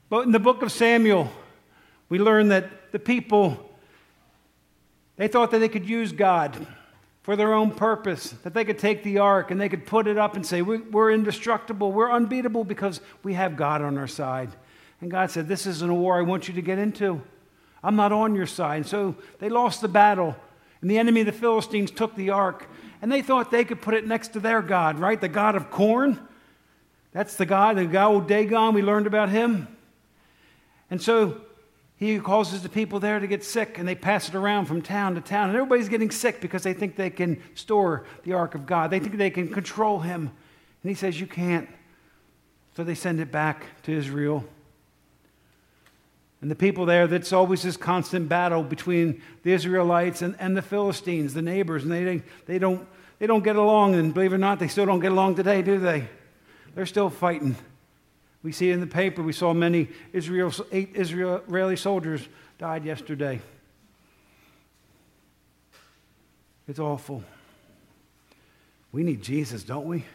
But in the book of Samuel, we learn that the people, they thought that they could use God for their own purpose, that they could take the ark and they could put it up and say, we're indestructible, we're unbeatable because we have God on our side. And God said, this isn't a war I want you to get into. I'm not on your side. And so they lost the battle, and the enemy of the Philistines took the ark, and they thought they could put it next to their God, right? The God of corn. That's the God old Dagon, we learned about him. And so he causes the people there to get sick, and they pass it around from town to town. And everybody's getting sick because they think they can store the ark of God. They think they can control him. And he says, you can't. So they send it back to Israel. And the people there, that's always this constant battle between the Israelites and the Philistines, the neighbors. And they don't get along. And believe it or not, they still don't get along today, do they? They're still fighting. We see in the paper, we saw 8 Israeli soldiers died yesterday. It's awful. We need Jesus, don't we?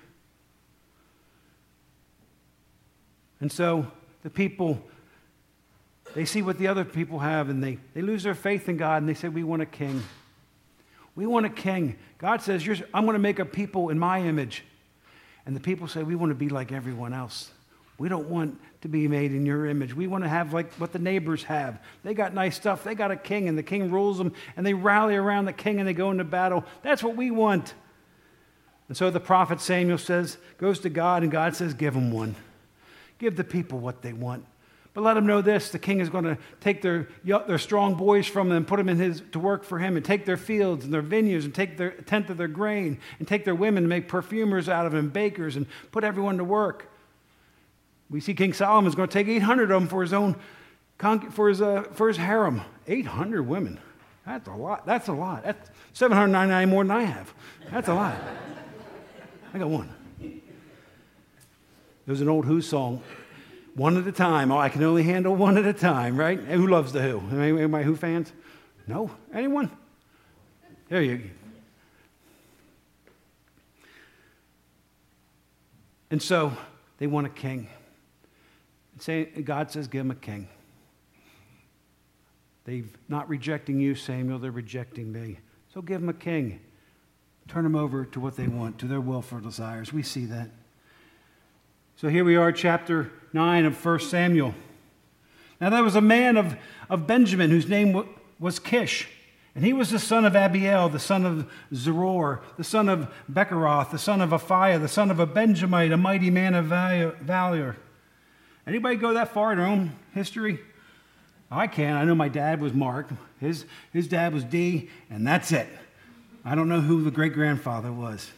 And so the people, they see what the other people have, and they lose their faith in God, and they say, we want a king. We want a king. God says, I'm going to make a people in my image. And the people say, we want to be like everyone else. We don't want to be made in your image. We want to have like what the neighbors have. They got nice stuff. They got a king, and the king rules them, and they rally around the king, and they go into battle. That's what we want. And so the prophet Samuel goes to God, and God says, give them one. Give the people what they want. But let them know this, the king is going to take their strong boys from them and put them to work for him, and take their fields and their vineyards and take a tenth of their grain, and take their women and make perfumers out of them, bakers, and put everyone to work. We see King Solomon's going to take 800 of them for his own, for his harem. 800 women. That's a lot. That's 799 more than I have. That's a lot. I got one. There's an old Who song. One at a time. Oh, I can only handle one at a time, right? And who loves the Who? Anybody Who fans? No? Anyone? There you go. And so they want a king. God says, give them a king. They're not rejecting you, Samuel. They're rejecting me. So give them a king. Turn them over to what they want, to their willful desires. We see that. So here we are, chapter 9 of 1 Samuel. Now there was a man of Benjamin whose name was Kish. And he was the son of Abiel, the son of Zeror, the son of Becheroth, the son of Aphiah, the son of a Benjamite, a mighty man of valor. Anybody go that far in their own history? I can. I know my dad was Mark. His dad was D, and that's it. I don't know who the great-grandfather was.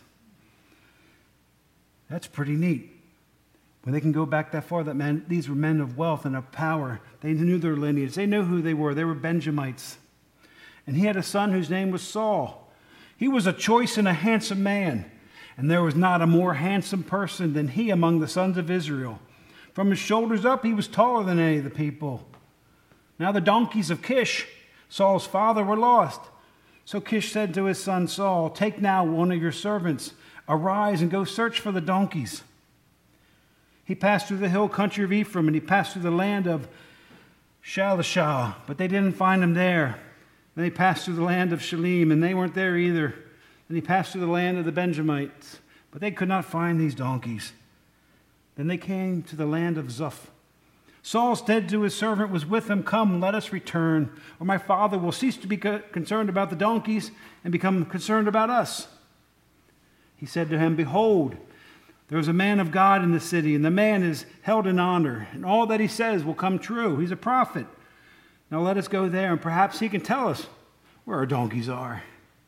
That's pretty neat. When they can go back that far, these were men of wealth and of power. They knew their lineage. They knew who they were. They were Benjamites. And he had a son whose name was Saul. He was a choice and a handsome man, and there was not a more handsome person than he among the sons of Israel. From his shoulders up, he was taller than any of the people. Now the donkeys of Kish, Saul's father, were lost. So Kish said to his son Saul, take now one of your servants, arise and go search for the donkeys. He passed through the hill country of Ephraim, and he passed through the land of Shalishah, but they didn't find him there. Then he passed through the land of Shalim, and they weren't there either. Then he passed through the land of the Benjamites, but they could not find these donkeys. Then they came to the land of Zuph. Saul said to his servant was with him, come, let us return, or my father will cease to be concerned about the donkeys and become concerned about us. He said to him, behold, there is a man of God in the city, and the man is held in honor, and all that he says will come true. He's a prophet. Now let us go there, and perhaps he can tell us where our donkeys are.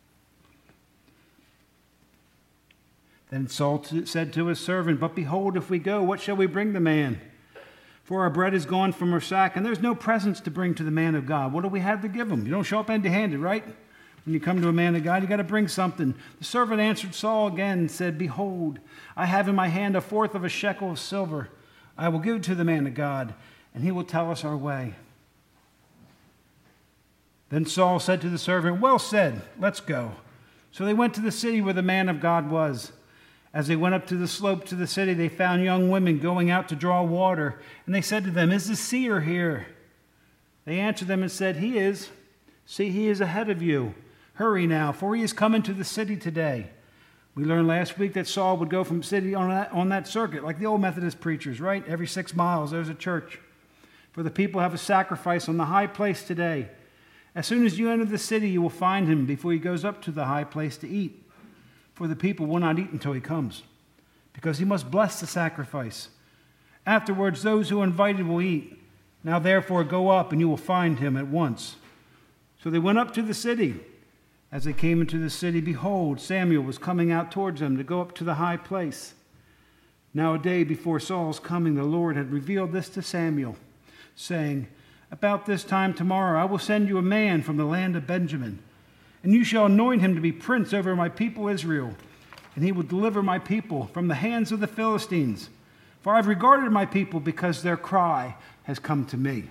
Then Saul said to his servant, but behold, if we go, what shall we bring the man? For our bread is gone from our sack, and there's no presents to bring to the man of God. What do we have to give him? You don't show up empty-handed, right? When you come to a man of God, you got to bring something. The servant answered Saul again and said, behold, I have in my hand 1/4 of a shekel of silver. I will give it to the man of God, and he will tell us our way. Then Saul said to the servant, well said, let's go. So they went to the city where the man of God was. As they went up to the slope to the city, they found young women going out to draw water. And they said to them, "Is the seer here?" They answered them and said, "He is. See, he is ahead of you. Hurry now, for he is coming to the city today." We learned last week that Saul would go from city on that circuit, like the old Methodist preachers, right? Every 6 miles, there's a church. For the people have a sacrifice on the high place today. As soon as you enter the city, you will find him before he goes up to the high place to eat. For the people will not eat until he comes, because he must bless the sacrifice. Afterwards, those who are invited will eat. Now therefore go up, and you will find him at once. So they went up to the city. As they came into the city, behold, Samuel was coming out towards them to go up to the high place. Now a day before Saul's coming, the Lord had revealed this to Samuel, saying, "About this time tomorrow I will send you a man from the land of Benjamin, and you shall anoint him to be prince over my people Israel, and he will deliver my people from the hands of the Philistines. For I have regarded my people because their cry has come to me."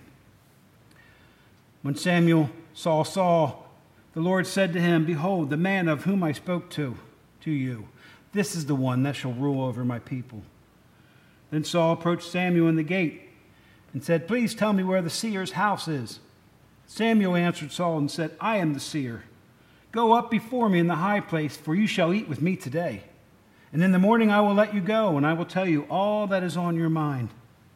When Samuel saw Saul, the Lord said to him, "Behold, the man of whom I spoke to you, this is the one that shall rule over my people." Then Saul approached Samuel in the gate and said, "Please tell me where the seer's house is." Samuel answered Saul and said, "I am the seer. Go up before me in the high place, for you shall eat with me today. And in the morning I will let you go, and I will tell you all that is on your mind.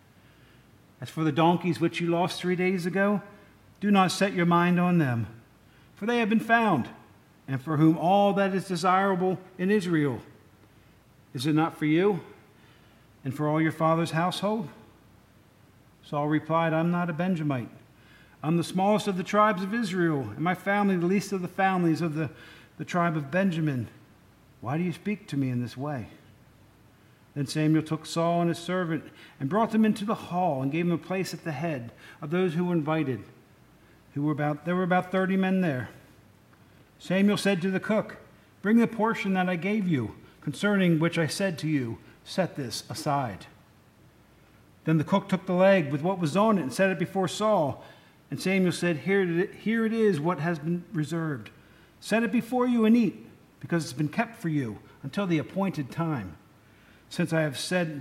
As for the donkeys which you lost 3 days ago, do not set your mind on them, for they have been found, and for whom all that is desirable in Israel. Is it not for you and for all your father's household?" Saul replied, "I'm not a Benjamite. I'm the smallest of the tribes of Israel, and my family the least of the families of the tribe of Benjamin. Why do you speak to me in this way?" Then Samuel took Saul and his servant and brought them into the hall and gave him a place at the head of those who were invited. There were about 30 men there. Samuel said to the cook, "Bring the portion that I gave you, concerning which I said to you, set this aside." Then the cook took the leg with what was on it and set it before Saul. And Samuel said, Here it is what has been reserved. Set it before you and eat, because it's been kept for you until the appointed time. Since I said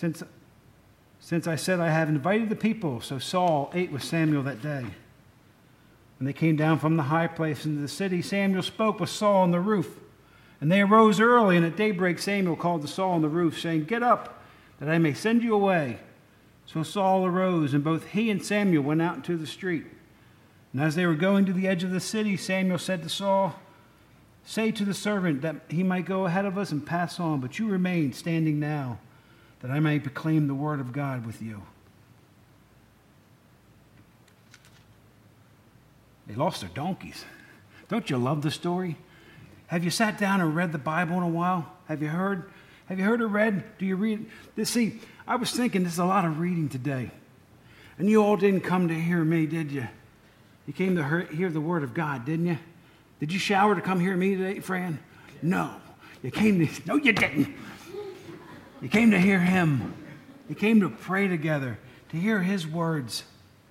I have invited the people, so Saul ate with Samuel that day. When they came down from the high place into the city, Samuel spoke with Saul on the roof. And they arose early, and at daybreak Samuel called to Saul on the roof, saying, "Get up, that I may send you away." So Saul arose, and both he and Samuel went out into the street. And as they were going to the edge of the city, Samuel said to Saul, "Say to the servant that he might go ahead of us and pass on, but you remain standing now, that I may proclaim the word of God with you." They lost their donkeys. Don't you love the story? Have you sat down and read the Bible in a while? Have you heard it read? Do you read this? See, I was thinking there's a lot of reading today. And you all didn't come to hear me, did you? You came to hear the word of God, didn't you? Did you shower to come hear me today, Fran? No. No, you didn't. You came to hear him. You came to pray together, to hear his words.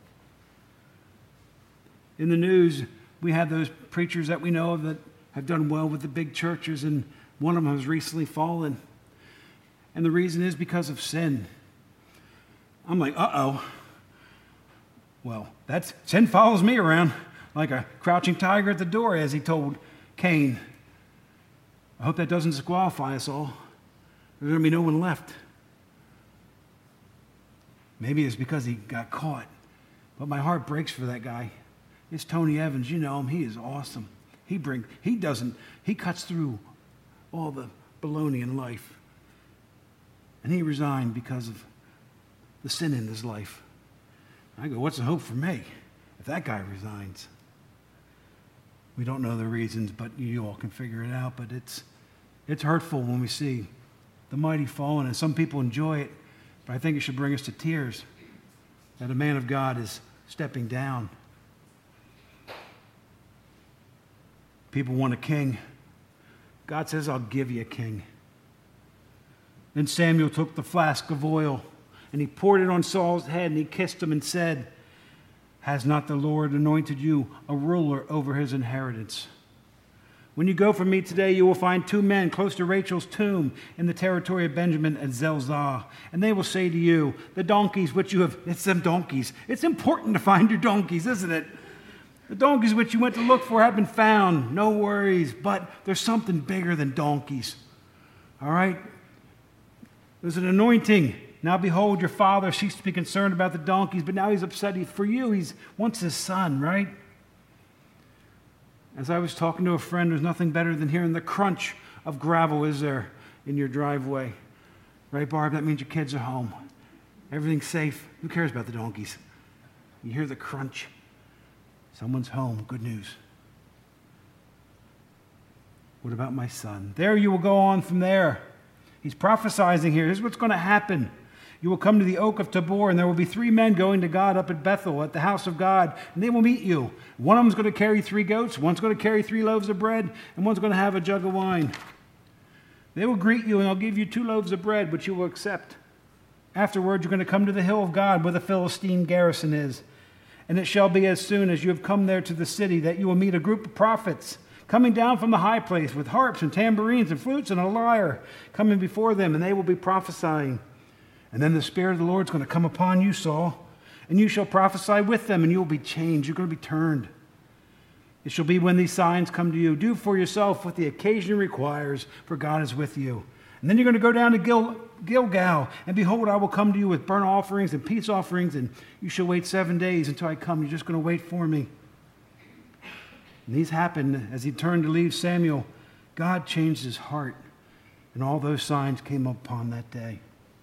In the news, we have those preachers that we know of that have done well with the big churches, and one of them has recently fallen. And the reason is because of sin. I'm like, uh-oh. Well, sin follows me around like a crouching tiger at the door, as he told Cain. I hope that doesn't disqualify us all. There's going to be no one left. Maybe it's because he got caught. But my heart breaks for that guy. It's Tony Evans. You know him. He is awesome. He cuts through all the baloney in life. And he resigned because of the sin in his life. I go, what's the hope for me if that guy resigns? We don't know the reasons, but you all can figure it out. But it's hurtful when we see the mighty fallen, and some people enjoy it, but I think it should bring us to tears that a man of God is stepping down. People want a king. God says, I'll give you a king. Then Samuel took the flask of oil, and he poured it on Saul's head, and he kissed him and said, "Has not the Lord anointed you a ruler over his inheritance? When you go from me today, you will find 2 men close to Rachel's tomb in the territory of Benjamin at Zelzah. And they will say to you, the donkeys which you have, it's them donkeys. It's important to find your donkeys, isn't it? The donkeys which you went to look for have been found. No worries, but there's something bigger than donkeys. All right? There's an anointing. Now behold, your father ceased to be concerned about the donkeys, but now he's upset for you. He wants his son, right? As I was talking to a friend, there's nothing better than hearing the crunch of gravel, is there, in your driveway. Right, Barb? That means your kids are home. Everything's safe. Who cares about the donkeys? You hear the crunch. Someone's home. Good news. What about my son? There you will go on from there. He's prophesying here. Here's what's going to happen. You will come to the oak of Tabor, and there will be 3 men going to God up at Bethel, at the house of God, and they will meet you. One of them's going to carry 3 goats, one's going to carry 3 loaves of bread, and one's going to have a jug of wine. They will greet you, and they'll give you 2 loaves of bread, which you will accept. Afterward, you're going to come to the hill of God, where the Philistine garrison is. And it shall be as soon as you have come there to the city that you will meet a group of prophets coming down from the high place with harps and tambourines and flutes and a lyre coming before them, and they will be prophesying. And then the Spirit of the Lord is going to come upon you, Saul, and you shall prophesy with them, and you will be changed. You're going to be turned. It shall be when these signs come to you. Do for yourself what the occasion requires, for God is with you. And then you're going to go down to Gilgal, and behold, I will come to you with burnt offerings and peace offerings, and you shall wait 7 days until I come. You're just going to wait for me. And these happened as he turned to leave Samuel. God changed his heart, and all those signs came upon that day.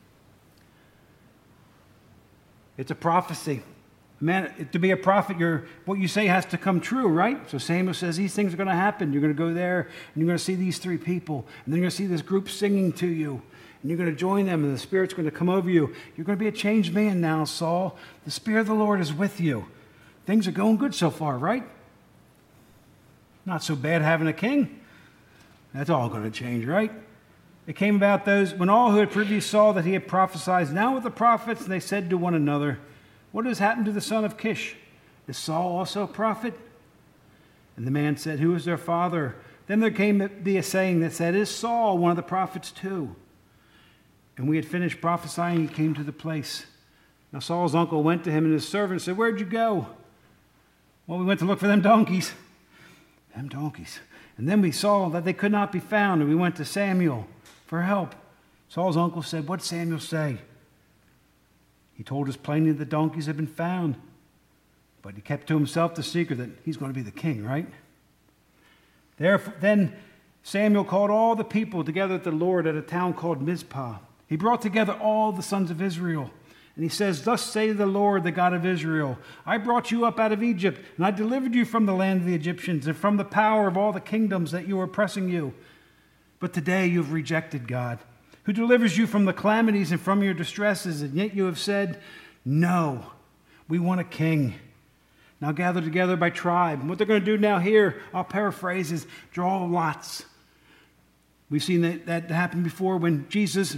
It's a prophecy. Man, to be a prophet, what you say has to come true, right? So Samuel says these things are going to happen. You're going to go there, and you're going to see these 3 people, and then you're going to see this group singing to you, and you're going to join them, and the Spirit's going to come over you. You're going to be a changed man now, Saul. The Spirit of the Lord is with you. Things are going good so far, right? Not so bad having a king. That's all going to change, right? It came about when all who had previously saw that he had prophesied now with the prophets, and they said to one another, what has happened to the son of Kish? Is Saul also a prophet? And the man said, who is their father? Then there came to be a saying that said, is Saul one of the prophets too? And we had finished prophesying, he came to the place. Now Saul's uncle went to him, and his servant said, where'd you go? Well, we went to look for them donkeys. Them donkeys. And then we saw that they could not be found, and we went to Samuel for help. Saul's uncle said, what did Samuel say? He told us plainly that the donkeys had been found, but he kept to himself the secret that he's going to be the king, right? Then Samuel called all the people together at the Lord at a town called Mizpah. He brought together all the sons of Israel, and he says, thus say the Lord, the God of Israel, I brought you up out of Egypt, and I delivered you from the land of the Egyptians and from the power of all the kingdoms that you were oppressing you. But today you have rejected God, who delivers you from the calamities and from your distresses, and yet you have said, no, we want a king. Now gather together by tribe. And what they're going to do now here, I'll paraphrase, is draw lots. We've seen that happen before when Judas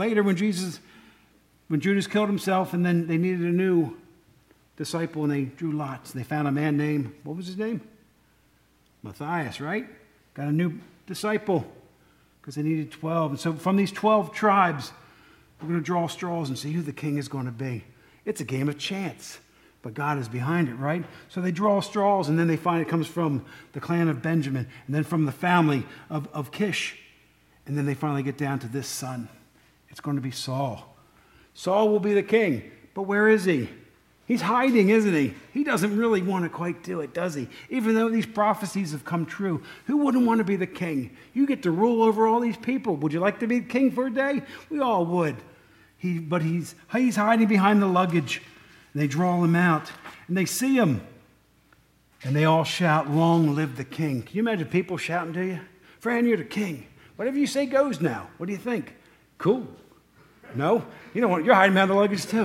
killed himself, and then they needed a new disciple, and they drew lots. They found a man named, what was his name? Matthias, right? Got a new disciple, because they needed 12. And so from these 12 tribes, we're going to draw straws and see who the king is going to be. It's a game of chance, but God is behind it, right? So they draw straws, and then they find it comes from the clan of Benjamin, and then from the family of Kish. And then they finally get down to this son. It's going to be Saul. Saul will be the king, but where is he? He's hiding, isn't he? He doesn't really want to quite do it, does he? Even though these prophecies have come true, who wouldn't want to be the king? You get to rule over all these people. Would you like to be king for a day? We all would. But he's hiding behind the luggage. And they draw him out, and they see him, and they all shout, long live the king. Can you imagine people shouting to you? Fran, you're the king. Whatever you say goes now. What do you think? Cool. No? You don't want, you're hiding behind the luggage too.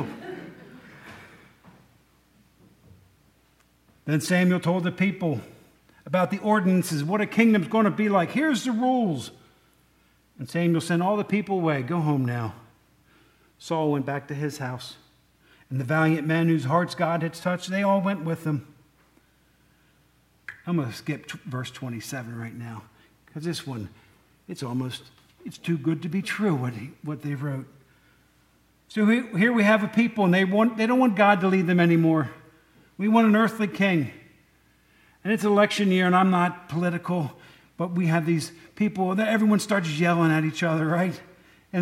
Then Samuel told the people about the ordinances, what a kingdom's going to be like. Here's the rules. And Samuel sent all the people away. Go home now. Saul went back to his house. And the valiant men whose hearts God had touched, they all went with him. I'm going to skip verse 27 right now. Because this one, it's too good to be true what they wrote. So here we have a people, and they don't want God to lead them anymore. We want an earthly king. And it's election year, and I'm not political, but we have these people that everyone starts yelling at each other, right? And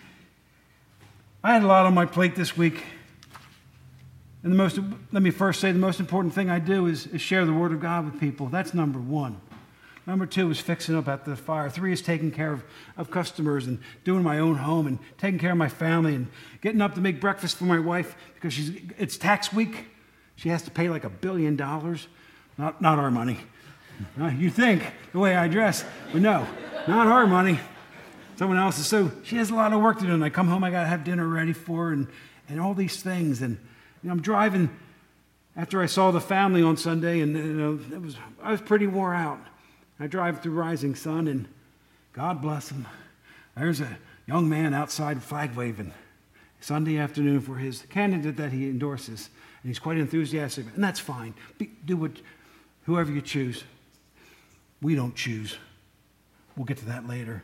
I had a lot on my plate this week. And let me first say the most important thing I do is share the word of God with people. That's number one. Number two is fixing up at the fire. Three is taking care of customers and doing my own home and taking care of my family and getting up to make breakfast for my wife because it's tax week. She has to pay like $1 billion. Not our money. You think the way I dress, but no, not our money. Someone else's. So she has a lot of work to do. And I come home, I got to have dinner ready for her and all these things. And I'm driving after I saw the family on Sunday, and I was pretty wore out. I drive through Rising Sun, and God bless him. There's a young man outside flag waving Sunday afternoon for his candidate that he endorses. And he's quite enthusiastic. And that's fine. Do whoever you choose. We don't choose. We'll get to that later.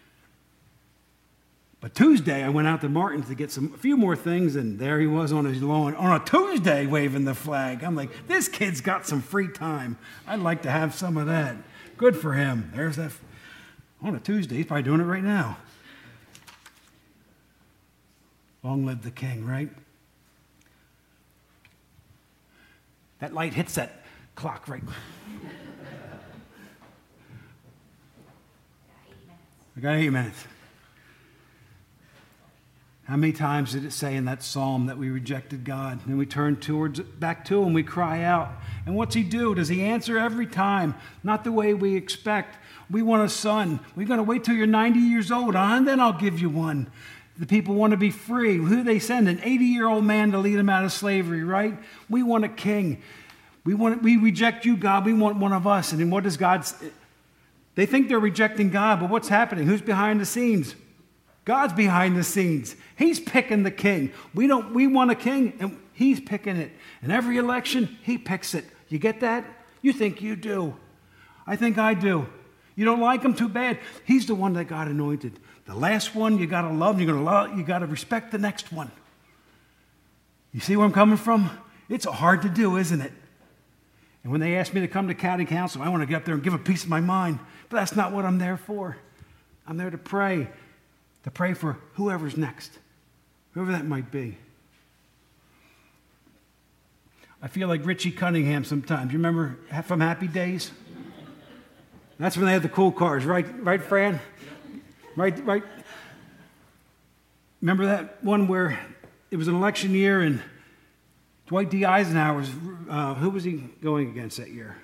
But Tuesday, I went out to Martin's to get a few more things, and there he was on his lawn on a Tuesday waving the flag. I'm like, this kid's got some free time. I'd like to have some of that. Good for him. There's that on a Tuesday. He's probably doing it right now. Long live the king, right? That light hits that clock, right? I got 8 minutes. How many times did it say in that psalm that we rejected God? And we turn back to him, we cry out. And what's he do? Does he answer every time? Not the way we expect. We want a son. We're going to wait till you're 90 years old, and then I'll give you one. The people want to be free. Who do they send? An 80-year-old man to lead them out of slavery, right? We want a king. We reject you, God. We want one of us. And then what does God say? They think they're rejecting God, but what's happening? Who's behind the scenes? God's behind the scenes. He's picking the king. We want a king, and he's picking it. And every election, he picks it. You get that? You think you do. I think I do. You don't like him? Too bad. He's the one that God anointed. The last one you got to love, you got to respect the next one. You see where I'm coming from? It's hard to do, isn't it? And when they ask me to come to county council, I want to get up there and give a piece of my mind. But that's not what I'm there for. I'm there to pray for whoever's next, whoever that might be. I feel like Richie Cunningham sometimes. You remember from Happy Days? That's when they had the cool cars, right, Fran? Right. Remember that one where it was an election year and Dwight D. Eisenhower who was he going against that year?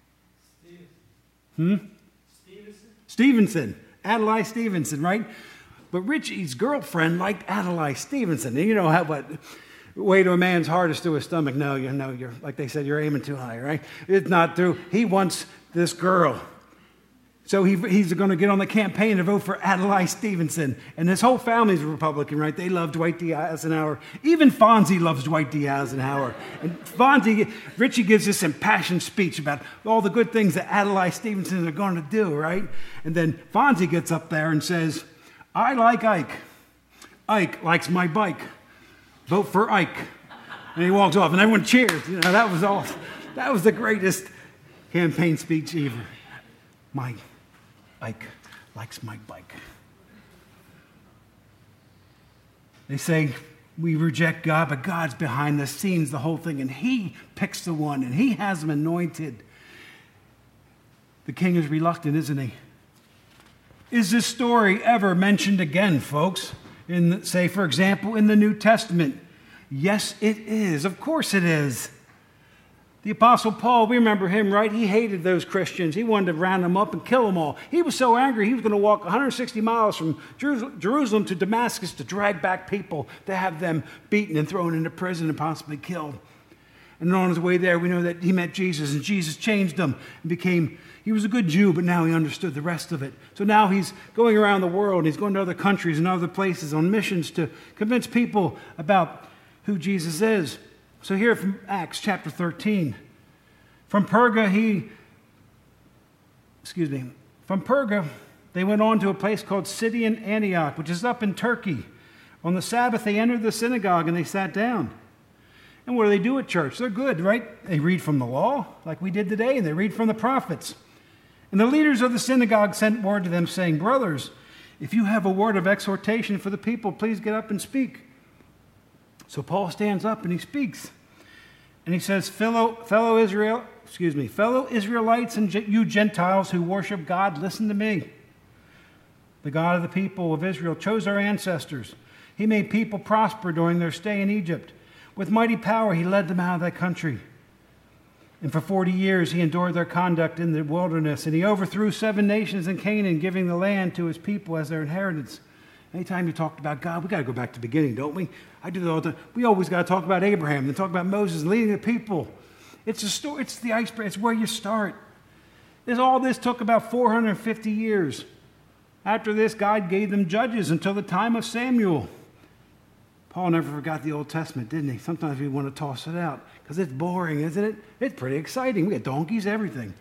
Stevenson. Adlai Stevenson, right? But Richie's girlfriend liked Adlai Stevenson. And you know what way to a man's heart is through his stomach. No, you're like they said, you're aiming too high, right? It's not through. He wants this girl. So he's going to get on the campaign to vote for Adlai Stevenson. And his whole family's a Republican, right? They love Dwight D. Eisenhower. Even Fonzie loves Dwight D. Eisenhower. And Richie gives this impassioned speech about all the good things that Adlai Stevenson are going to do, right? And then Fonzie gets up there and says, I like Ike. Ike likes my bike. Vote for Ike. And he walks off, and everyone cheers. That was the greatest campaign speech ever. Ike likes my bike. They say we reject God, but God's behind the scenes, the whole thing, and he picks the one, and he has him anointed. The king is reluctant, isn't he? Is this story ever mentioned again, folks? Say, for example, in the New Testament? Yes, it is. Of course it is. The Apostle Paul, we remember him, right? He hated those Christians. He wanted to round them up and kill them all. He was so angry, he was going to walk 160 miles from Jerusalem to Damascus to drag back people, to have them beaten and thrown into prison and possibly killed. And on his way there, we know that he met Jesus, and Jesus changed him and he was a good Jew, but now he understood the rest of it. So now he's going around the world, and he's going to other countries and other places on missions to convince people about who Jesus is. So here from Acts chapter 13. From From Perga, they went on to a place called Pisidian Antioch, which is up in Turkey. On the Sabbath, they entered the synagogue and they sat down. And what do they do at church? They're good, right? They read from the law, like we did today, and they read from the prophets. And the leaders of the synagogue sent word to them, saying, "Brothers, if you have a word of exhortation for the people, please get up and speak." So Paul stands up and he speaks. And he says, fellow Israelites and you Gentiles who worship God, listen to me. The God of the people of Israel chose our ancestors. He made people prosper during their stay in Egypt. With mighty power, he led them out of that country. And for 40 years, he endured their conduct in the wilderness. And he overthrew 7 nations in Canaan, giving the land to his people as their inheritance. Anytime you talked about God, we got to go back to the beginning, don't we? I do that all the time. We always got to talk about Abraham, then talk about Moses leading the people. It's a story. It's the iceberg. It's where you start. All this took about 450 years. After this, God gave them judges until the time of Samuel. Paul never forgot the Old Testament, didn't he? Sometimes we want to toss it out because it's boring, isn't it? It's pretty exciting. We got donkeys, everything.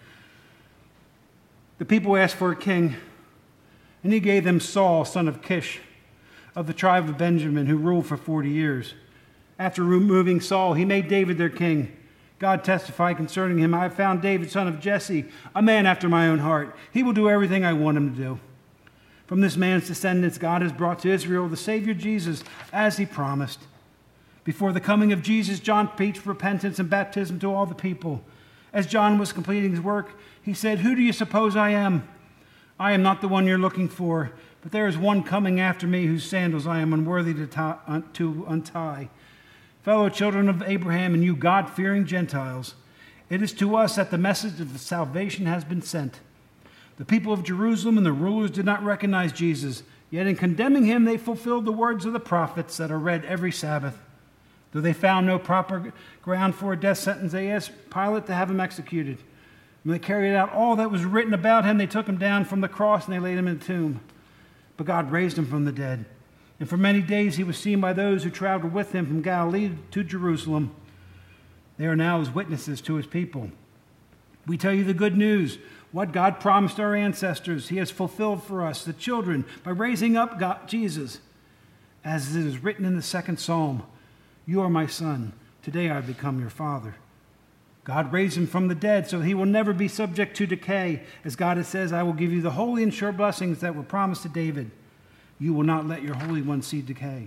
The people asked for a king, and he gave them Saul, son of Kish, of the tribe of Benjamin, who ruled for 40 years. After removing Saul, he made David their king. God testified concerning him, "I have found David, son of Jesse, a man after my own heart. He will do everything I want him to do." From this man's descendants, God has brought to Israel the Savior Jesus, as he promised. Before the coming of Jesus, John preached repentance and baptism to all the people. As John was completing his work, he said, "Who do you suppose I am? I am not the one you're looking for, but there is one coming after me whose sandals I am unworthy to untie. Fellow children of Abraham and you God-fearing Gentiles, it is to us that the message of salvation has been sent. The people of Jerusalem and the rulers did not recognize Jesus, yet in condemning him they fulfilled the words of the prophets that are read every Sabbath. Though they found no proper ground for a death sentence, they asked Pilate to have him executed. When they carried out all that was written about him, they took him down from the cross and they laid him in a tomb. But God raised him from the dead. And for many days he was seen by those who traveled with him from Galilee to Jerusalem. They are now his witnesses to his people. We tell you the good news. What God promised our ancestors, he has fulfilled for us, the children, by raising up Jesus. As it is written in the 2nd Psalm, "You are my son. Today I have become your father." God raised him from the dead so he will never be subject to decay. As God has said, "I will give you the holy and sure blessings that were promised to David. You will not let your Holy One see decay."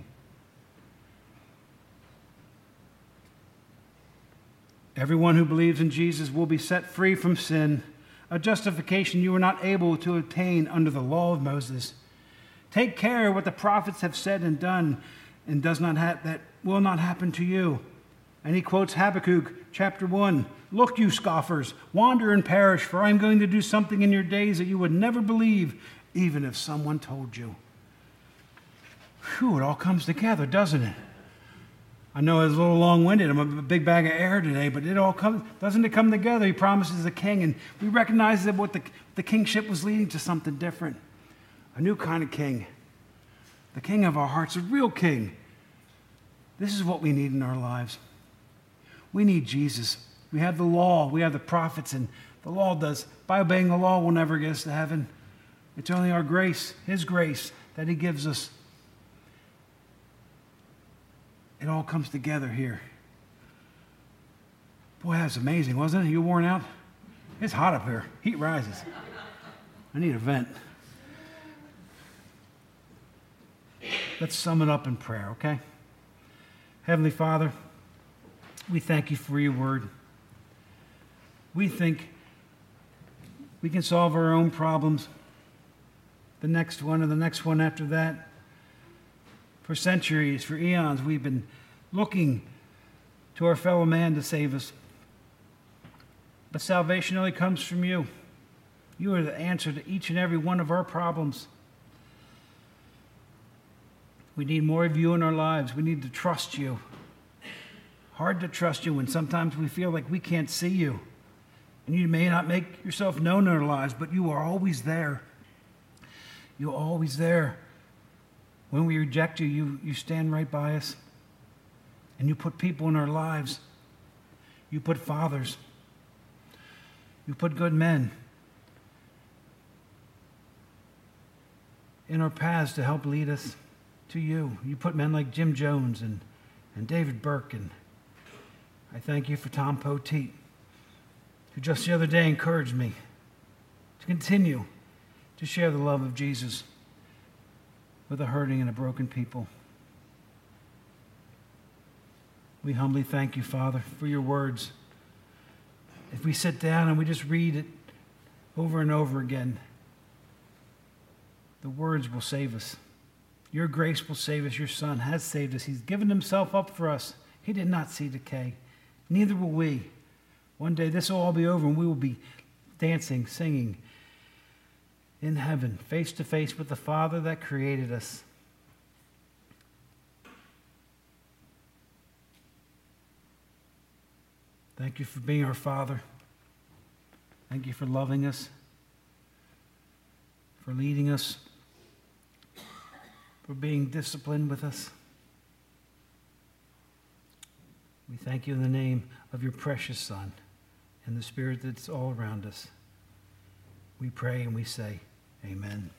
Everyone who believes in Jesus will be set free from sin, a justification you were not able to obtain under the law of Moses. Take care what the prophets have said and done, and that will not happen to you. And he quotes Habakkuk chapter 1. "Look, you scoffers, wander and perish, for I am going to do something in your days that you would never believe, even if someone told you." Whew, it all comes together, doesn't it? I know it's a little long-winded. I'm a big bag of air today, but it all comes, doesn't it come together? He promises a king, and we recognize that what the kingship was leading to something different. A new kind of king. The king of our hearts, a real king. This is what we need in our lives. We need Jesus. We have the law, we have the prophets, and the law does. By obeying the law, we'll never get us to heaven. It's only our grace, his grace, that he gives us. It all comes together here. Boy, that's amazing, wasn't it? You worn out? It's hot up here. Heat rises. I need a vent. Let's sum it up in prayer, okay? Heavenly Father, we thank you for your word. We think we can solve our own problems, the next one and the next one after that. For centuries, for eons, we've been looking to our fellow man to save us. But salvation only comes from you. You are the answer to each and every one of our problems. We need more of you in our lives. We need to trust you. Hard to trust you when sometimes we feel like we can't see you. And you may not make yourself known in our lives, but you are always there. You're always there. When we reject you, you stand right by us. And you put people in our lives. You put fathers. You put good men. in our paths to help lead us to you. You put men like Jim Jones and David Burke, and I thank you for Tom Poteet, who just the other day encouraged me to continue to share the love of Jesus with a hurting and a broken people. We humbly thank you, Father, for your words. If we sit down and we just read it over and over again, the words will save us. Your grace will save us. Your Son has saved us. He's given himself up for us. He did not see decay. Neither will we. One day this will all be over and we will be dancing, singing in heaven, face to face with the Father that created us. Thank you for being our Father. Thank you for loving us, for leading us, for being disciplined with us. We thank you in the name of your precious Son and the Spirit that's all around us. We pray and we say, amen.